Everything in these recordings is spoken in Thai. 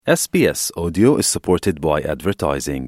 SBS Audio is supported by advertising.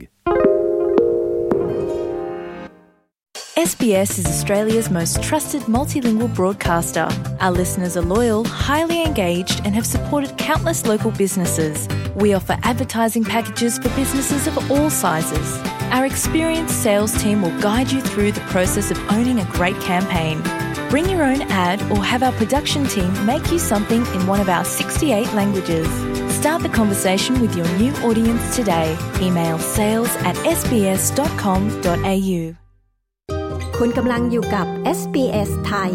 SBS is Australia's most trusted multilingual broadcaster. Our listeners are loyal, highly engaged and have supported countless local businesses. We offer advertising packages for businesses of all sizes. Our experienced sales team will guide you through the process of owning a great campaign. Bring your own ad or have our production team make you something in one of our 68 languages. Start the conversation with your new audience today. Email sales@sbs.com.au คุณกำลังอยู่กับ SBS ไทย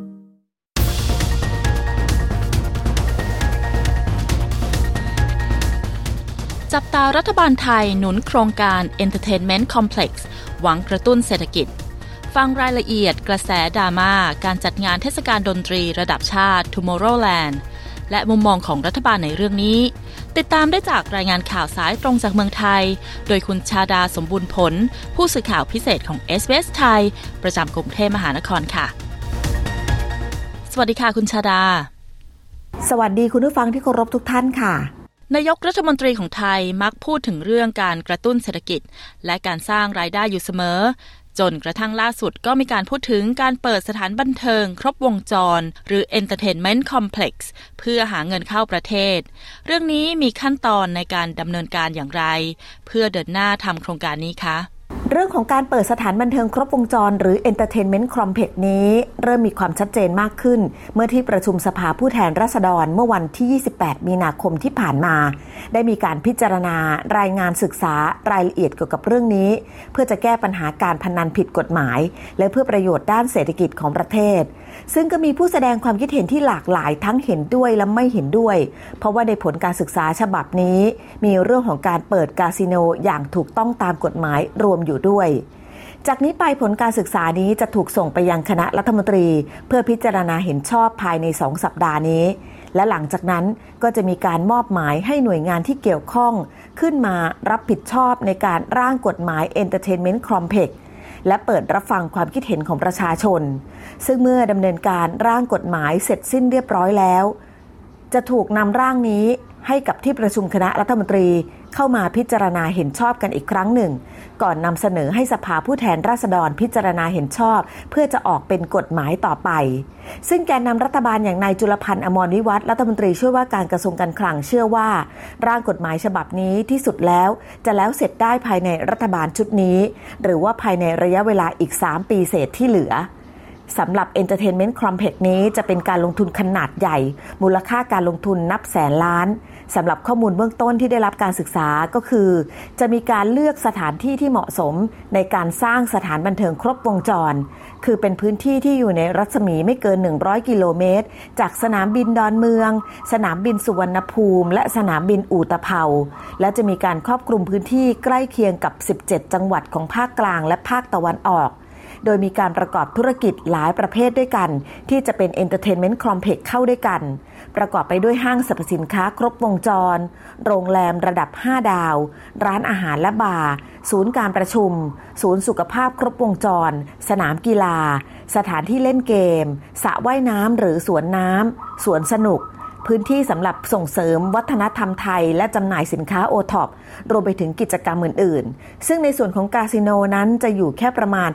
จับตารัฐบาลไทยหนุนโครงการ Entertainment Complex หวังกระตุ้นเศรษฐกิจฟังรายละเอียดกระแสดราม่าการจัดงานเทศกาลดนตรีระดับชาติ Tomorrowland และมุมมองของรัฐบาลในเรื่องนี้ติดตามได้จากรายงานข่าวสายตรงจากเมืองไทยโดยคุณชาดาสมบูรณ์ผลผู้สื่อข่าวพิเศษของ SBS ไทยประจำกรุงเทพมหานครค่ะสวัสดีค่ะคุณชาดาสวัสดีคุณผู้ฟังที่เคารพทุกท่านค่ะนายกรัฐมนตรีของไทยมักพูดถึงเรื่องการกระตุ้นเศรษฐกิจและการสร้างรายได้อยู่เสมอจนกระทั่งล่าสุดก็มีการพูดถึงการเปิดสถานบันเทิงครบวงจรหรือ Entertainment Complex เพื่อหาเงินเข้าประเทศเรื่องนี้มีขั้นตอนในการดำเนินการอย่างไรเพื่อเดินหน้าทำโครงการนี้คะเรื่องของการเปิดสถานบันเทิงครบวงจรหรือ Entertainment Complex นี้เริ่มมีความชัดเจนมากขึ้นเมื่อที่ประชุมสภาผู้แทนราษฎรเมื่อวันที่28มีนาคมที่ผ่านมาได้มีการพิจารณารายงานศึกษารายละเอียดเกี่ยวกับเรื่องนี้เพื่อจะแก้ปัญหาการพนันผิดกฎหมายและเพื่อประโยชน์ด้านเศรษฐกิจของประเทศซึ่งก็มีผู้แสดงความคิดเห็นที่หลากหลายทั้งเห็นด้วยและไม่เห็นด้วยเพราะว่าในผลการศึกษาฉบับนี้มีเรื่องของการเปิดคาสิโนอย่างถูกต้องตามกฎหมายรวมอยู่ด้วยจากนี้ไปผลการศึกษานี้จะถูกส่งไปยังคณะรัฐมนตรีเพื่อพิจารณาเห็นชอบภายใน2สัปดาห์นี้และหลังจากนั้นก็จะมีการมอบหมายให้หน่วยงานที่เกี่ยวข้องขึ้นมารับผิดชอบในการร่างกฎหมาย Entertainment Complexและเปิดรับฟังความคิดเห็นของประชาชนซึ่งเมื่อดำเนินการร่างกฎหมายเสร็จสิ้นเรียบร้อยแล้วจะถูกนำร่างนี้ให้กับที่ประชุมคณะรัฐมนตรีเข้ามาพิจารณาเห็นชอบกันอีกครั้งหนึ่งก่อนนำเสนอให้สภาผู้แทนราษฎรพิจารณาเห็นชอบเพื่อจะออกเป็นกฎหมายต่อไปซึ่งแกนนำรัฐบาลอย่างนายจุลพันธ์อมรวิวัฒน์รัฐมนตรีช่วยว่าการกระทรวงการคลังเชื่อว่าร่างกฎหมายฉบับนี้ที่สุดแล้วจะแล้วเสร็จได้ภายในรัฐบาลชุดนี้หรือว่าภายในระยะเวลาอีก3ปีเศษที่เหลือสำหรับ Entertainment Complex นี้จะเป็นการลงทุนขนาดใหญ่มูลค่าการลงทุนนับแสนล้านสำหรับข้อมูลเบื้องต้นที่ได้รับการศึกษาก็คือจะมีการเลือกสถานที่ที่เหมาะสมในการสร้างสถานบันเทิงครบวงจรคือเป็นพื้นที่ที่อยู่ในรัศมีไม่เกิน100กิโลเมตรจากสนามบินดอนเมืองสนามบินสุวรรณภูมิและสนามบินอู่ตะเภาและจะมีการครอบคลุมพื้นที่ใกล้เคียงกับ17จังหวัดของภาคกลางและภาคตะวันออกโดยมีการประกอบธุรกิจหลายประเภทด้วยกันที่จะเป็น Entertainment Complex เข้าด้วยกันประกอบไปด้วยห้างสรรพสินค้าครบวงจรโรงแรมระดับ5ดาวร้านอาหารและบาร์ศูนย์การประชุมศูนย์สุขภาพครบวงจรสนามกีฬาสถานที่เล่นเกมสระว่ายน้ำหรือสวนน้ำสวนสนุกพื้นที่สำหรับส่งเสริมวัฒนธรรมไทยและจำหน่ายสินค้าโอท็อปรวมไปถึงกิจกรรมอื่นๆซึ่งในส่วนของคาสิโนนั้นจะอยู่แค่ประมาณ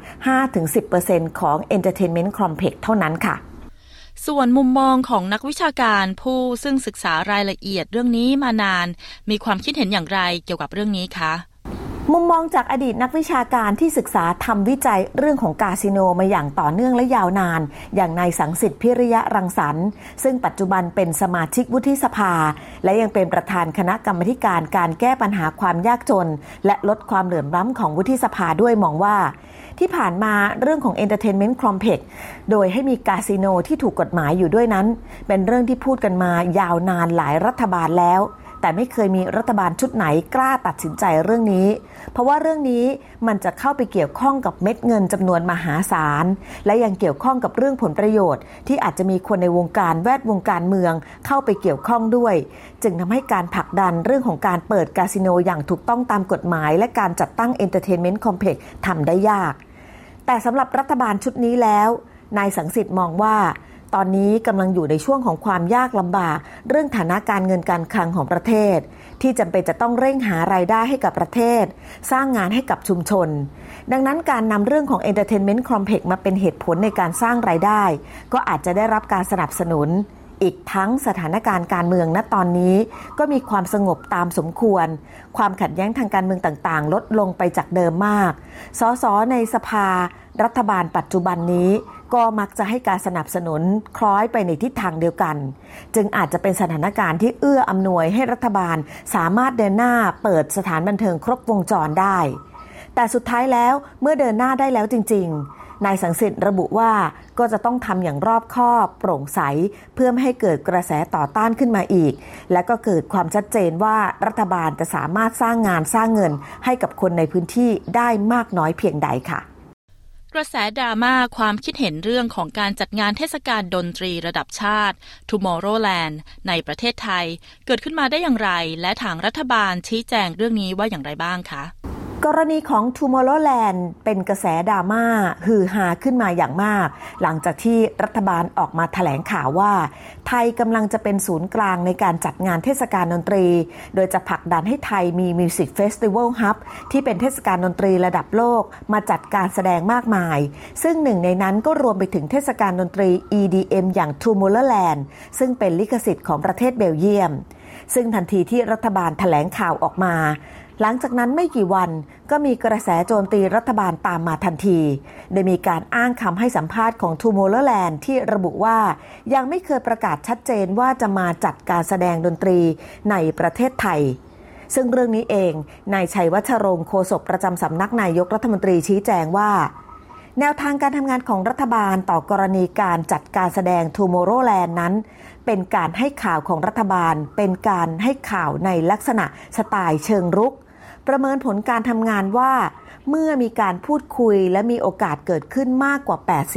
5-10% ของ Entertainment Complex เท่านั้นค่ะส่วนมุมมองของนักวิชาการผู้ซึ่งศึกษารายละเอียดเรื่องนี้มานานมีความคิดเห็นอย่างไรเกี่ยวกับเรื่องนี้คะมุมมองจากอดีตนักวิชาการที่ศึกษาทำวิจัยเรื่องของคาสิโนมาอย่างต่อเนื่องและยาวนานอย่างนายสังสิทธิ์พิริยะรังสรรค์ซึ่งปัจจุบันเป็นสมาชิกวุฒิสภาและยังเป็นประธานคณะกรรมาธิการการแก้ปัญหาความยากจนและลดความเหลื่อมล้ำของวุฒิสภาด้วยมองว่าที่ผ่านมาเรื่องของ Entertainment Complex โดยให้มีคาสิโนที่ถูกกฎหมายอยู่ด้วยนั้นเป็นเรื่องที่พูดกันมายาวนานหลายรัฐบาลแล้วแต่ไม่เคยมีรัฐบาลชุดไหนกล้าตัดสินใจเรื่องนี้เพราะว่าเรื่องนี้มันจะเข้าไปเกี่ยวข้องกับเม็ดเงินจำนวนมหาศาลและยังเกี่ยวข้องกับเรื่องผลประโยชน์ที่อาจจะมีคนในวงการแวดวงการเมืองเข้าไปเกี่ยวข้องด้วยจึงทำให้การผลักดันเรื่องของการเปิดคาสิโนอย่างถูกต้องตามกฎหมายและการจัดตั้ง Entertainment Complex ทำได้ยากแต่สำหรับรัฐบาลชุดนี้แล้วนายสังสิทธิ์มองว่าตอนนี้กำลังอยู่ในช่วงของความยากลำบากเรื่องฐานะการเงินการคลังของประเทศที่จำเป็นจะต้องเร่งหารายได้ให้กับประเทศสร้างงานให้กับชุมชนดังนั้นการนำเรื่องของ Entertainment Complex มาเป็นเหตุผลในการสร้างรายได้ก็อาจจะได้รับการสนับสนุนอีกทั้งสถานการณ์การเมืองณตอนนี้ก็มีความสงบตามสมควรความขัดแย้งทางการเมืองต่างๆลดลงไปจากเดิมมากสสในสภารัฐบาลปัจจุบันนี้ก็มักจะให้การสนับสนุนคล้อยไปในทิศทางเดียวกันจึงอาจจะเป็นสถานการณ์ที่เอื้ออำนวยให้รัฐบาลสามารถเดินหน้าเปิดสถานบันเทิงครบวงจรได้แต่สุดท้ายแล้วเมื่อเดินหน้าได้แล้วจริงๆนายสังสิทธิ์ระบุว่าก็จะต้องทำอย่างรอบคอบโปร่งใสเพื่อไม่ให้เกิดกระแสต่อต้านขึ้นมาอีกและก็เกิดความชัดเจนว่ารัฐบาลจะสามารถสร้างงานสร้างเงินให้กับคนในพื้นที่ได้มากน้อยเพียงใดค่ะกระแสดราม่าความคิดเห็นเรื่องของการจัดงานเทศกาลดนตรีระดับชาติ Tomorrowland ในประเทศไทยเกิดขึ้นมาได้อย่างไรและทางรัฐบาลชี้แจงเรื่องนี้ว่าอย่างไรบ้างคะกรณีของ Tomorrowland เป็นกระแสดราม่าฮือฮาขึ้นมาอย่างมากหลังจากที่รัฐบาลออกมาแถลงข่าวว่าไทยกำลังจะเป็นศูนย์กลางในการจัดงานเทศกาลดนตรีโดยจะผลักดันให้ไทยมี Music Festival Hub ที่เป็นเทศกาลดนตรีระดับโลกมาจัดการแสดงมากมายซึ่งหนึ่งในนั้นก็รวมไปถึงเทศกาลดนตรี EDM อย่าง Tomorrowland ซึ่งเป็นลิขสิทธิ์ของประเทศเบลเยียมซึ่งทันทีที่รัฐบาลแถลงข่าวออกมาหลังจากนั้นไม่กี่วันก็มีกระแสโจมตีรัฐบาลตามมาทันทีโดยมีการอ้างคำให้สัมภาษณ์ของ Tomorrowland ที่ระบุว่ายังไม่เคยประกาศชัดเจนว่าจะมาจัดการแสดงดนตรีในประเทศไทยซึ่งเรื่องนี้เองนายชัยวัชรงค์โฆษกประจำสำนักนายกรัฐมนตรีชี้แจงว่าแนวทางการทำงานของรัฐบาลต่อกรณีการจัดการแสดง Tomorrowland นั้นเป็นการให้ข่าวของรัฐบาลเป็นการให้ข่าวในลักษณะสไตล์เชิงรุกประเมินผลการทำงานว่าเมื่อมีการพูดคุยและมีโอกาสเกิดขึ้นมากกว่า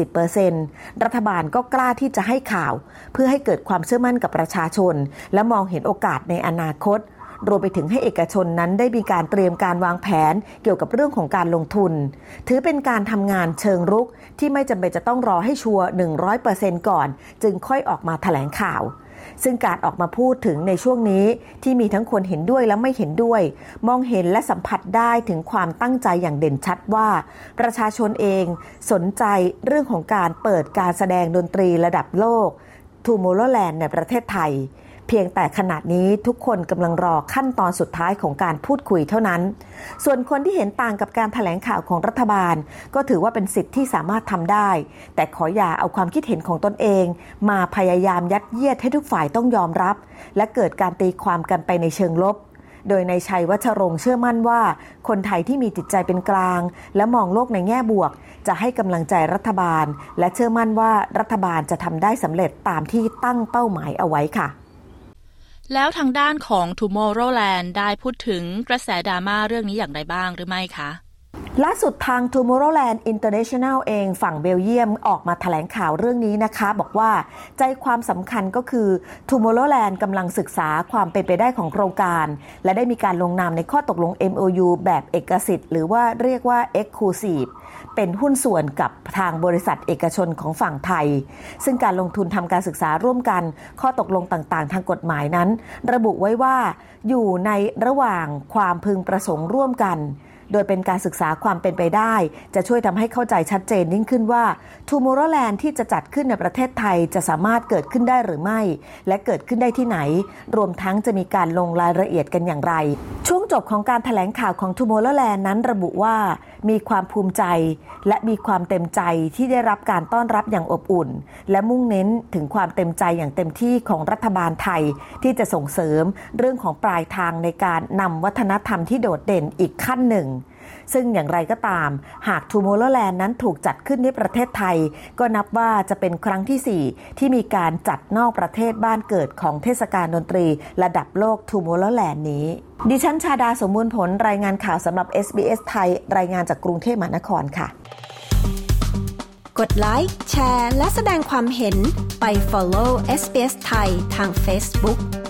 80% รัฐบาลก็กล้าที่จะให้ข่าวเพื่อให้เกิดความเชื่อมั่นกับประชาชนและมองเห็นโอกาสในอนาคตรวมไปถึงให้เอกชนนั้นได้มีการเตรียมการวางแผนเกี่ยวกับเรื่องของการลงทุนถือเป็นการทำงานเชิงรุกที่ไม่จำเป็นจะต้องรอให้ชัวร์ 100% ก่อนจึงค่อยออกมาแถลงข่าวซึ่งการออกมาพูดถึงในช่วงนี้ที่มีทั้งคนเห็นด้วยและไม่เห็นด้วยมองเห็นและสัมผัสได้ถึงความตั้งใจอย่างเด่นชัดว่าประชาชนเองสนใจเรื่องของการเปิดการแสดงดนตรีระดับโลก Tomorrowland ในประเทศไทยเพียงแต่ขณะนี้ทุกคนกำลังรอขั้นตอนสุดท้ายของการพูดคุยเท่านั้นส่วนคนที่เห็นต่างกับการแถลงข่าวของรัฐบาลก็ถือว่าเป็นสิทธิ์ที่สามารถทำได้แต่ขออย่าเอาความคิดเห็นของตนเองมาพยายามยัดเยียดให้ทุกฝ่ายต้องยอมรับและเกิดการตีความกันไปในเชิงลบโดยนายชัยวัชรงค์เชื่อมั่นว่าคนไทยที่มีจิตใจเป็นกลางและมองโลกในแง่บวกจะให้กำลังใจรัฐบาลและเชื่อมั่นว่ารัฐบาลจะทำได้สำเร็จตามที่ตั้งเป้าหมายเอาไว้ค่ะแล้วทางด้านของ Tomorrowland ได้พูดถึงกระแสดราม่าเรื่องนี้อย่างไรบ้างหรือไม่คะล่าสุดทาง Tomorrowland International เองฝั่งเบลเยียมออกมาแถลงข่าวเรื่องนี้นะคะบอกว่าใจความสำคัญก็คือ Tomorrowland กำลังศึกษาความเป็นไปได้ของโครงการและได้มีการลงนามในข้อตกลง MOU แบบเอกสิทธิ์หรือว่าเรียกว่า Exclusive เป็นหุ้นส่วนกับทางบริษัทเอกชนของฝั่งไทยซึ่งการลงทุนทำการศึกษาร่วมกันข้อตกลงต่างๆทางกฎหมายนั้นระบุไว้ว่าอยู่ในระหว่างความพึงประสงค์ร่วมกันโดยเป็นการศึกษาความเป็นไปได้จะช่วยทำให้เข้าใจชัดเจนยิ่งขึ้นว่า Tomorrowland ที่จะจัดขึ้นในประเทศไทยจะสามารถเกิดขึ้นได้หรือไม่และเกิดขึ้นได้ที่ไหนรวมทั้งจะมีการลงรายละเอียดกันอย่างไรช่วงจบของการแถลงข่าวของ Tomorrowland นั้นระบุว่ามีความภูมิใจและมีความเต็มใจที่ได้รับการต้อนรับอย่างอบอุ่นและมุ่งเน้นถึงความเต็มใจอย่างเต็มที่ของรัฐบาลไทยที่จะส่งเสริมเรื่องของปลายทางในการนำวัฒนธรรมที่โดดเด่นอีกขั้นหนึ่งซึ่งอย่างไรก็ตามหาก Tomorrowland นั้นถูกจัดขึ้นในประเทศไทยก็นับว่าจะเป็นครั้งที่ 4ที่มีการจัดนอกประเทศบ้านเกิดของเทศกาลดนตรีระดับโลก Tomorrowland นี้ดิฉันชาดาสมบูรณ์ผลรายงานข่าวสำหรับ SBS ไทยรายงานจากกรุงเทพมหานครค่ะกดไลค์แชร์และแสดงความเห็นไป follow SBS ไทยทาง Facebook